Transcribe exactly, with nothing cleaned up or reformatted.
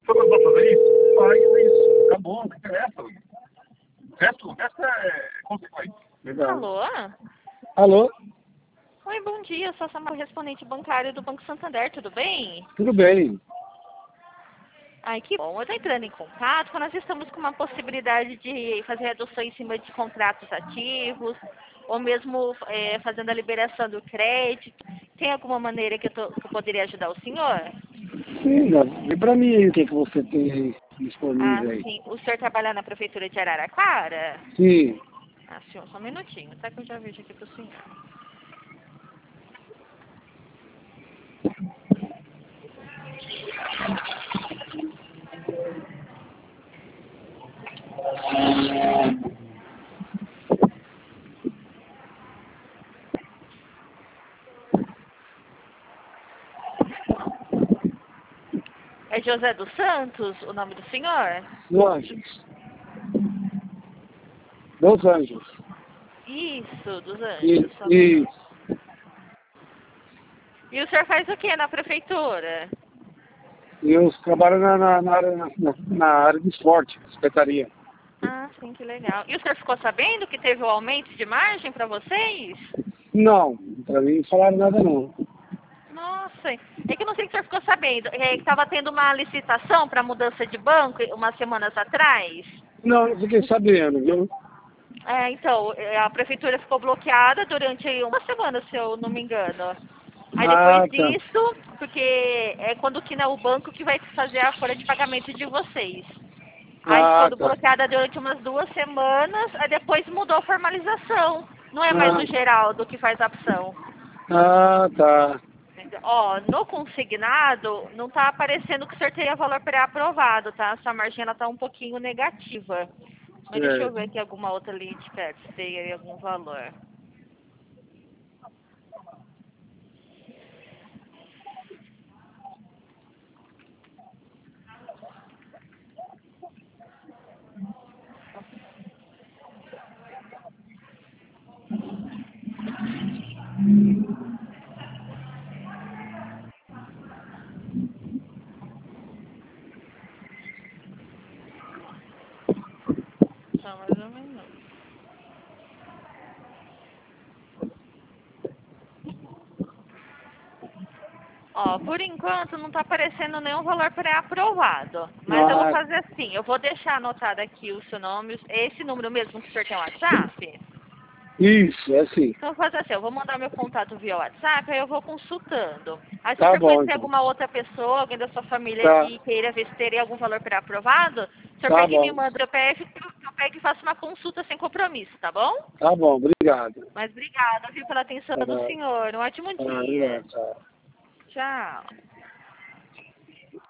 Só pra só fazer isso? Faz isso. Acabou, não interessa. O resto, o resto é consequência. Legal. Alô? Alô? Oi, bom dia. Eu sou a Samara, correspondente bancário do Banco Santander, tudo bem? Tudo bem. Ai, que bom. Eu estou entrando em contato porque nós estamos com uma possibilidade de fazer redução em cima de contratos ativos, ou mesmo é, fazendo a liberação do crédito. Tem alguma maneira que eu, tô, que eu poderia ajudar o senhor? Sim, vê pra mim aí o que, que você tem aí Ah, disponível aí. sim. O senhor trabalha na Prefeitura de Araraquara? Sim. Ah, senhor, só um minutinho, tá? Que eu já vejo aqui pro senhor. É José dos Santos o nome do senhor? Dos Anjos. Dos Anjos. Isso, dos E, Anjos. Só um e minuto. E o senhor faz o que na prefeitura? eu trabalho na, na, na, área, na, na área de esporte, secretaria. Ah, sim, que legal. E o senhor ficou sabendo que teve o aumento de margem para vocês? Não, pra mim não falaram nada não. Nossa, é que eu não sei se o senhor ficou sabendo. É que estava tendo uma licitação para mudança de banco umas semanas atrás. Não, não fiquei sabendo, viu? É, então, é, a prefeitura ficou bloqueada durante uma semana, se eu não me engano. Aí depois Ah, tá. disso, porque é quando que não, o banco que vai fazer a folha de pagamento de vocês. Aí ficou Ah, tá. bloqueada durante umas duas semanas, aí depois mudou a formalização. Não é mais Ah, o Geraldo que faz a opção. ah, tá. Ó, no consignado, não tá aparecendo que o senhor teria valor pré-aprovado, tá? Essa margem, ela tá um pouquinho negativa. Mas deixa eu Certo. ver aqui alguma outra linha de crédito, se tem aí algum valor. Só mais um minuto. Ó, por enquanto não tá aparecendo nenhum valor pré-aprovado. Mas eu vou Ah, fazer assim, eu vou deixar anotado aqui o seu nome, esse número mesmo que o senhor tem o WhatsApp. isso, é assim. Então eu vou fazer assim, eu vou mandar meu contato via WhatsApp, aí eu vou consultando. Aí se o Tá senhor bom, conhecer então. alguma outra pessoa, alguém da sua família Tá, que queira ver se teria algum valor pré-aprovado, o senhor tá pega e me bom. manda o C P F que eu pego e faço uma consulta sem compromisso, tá bom? Tá bom, obrigado. Mas obrigada, viu, pela atenção Tá, do senhor. Um ótimo tá, dia. obrigado, tchau. Tchau.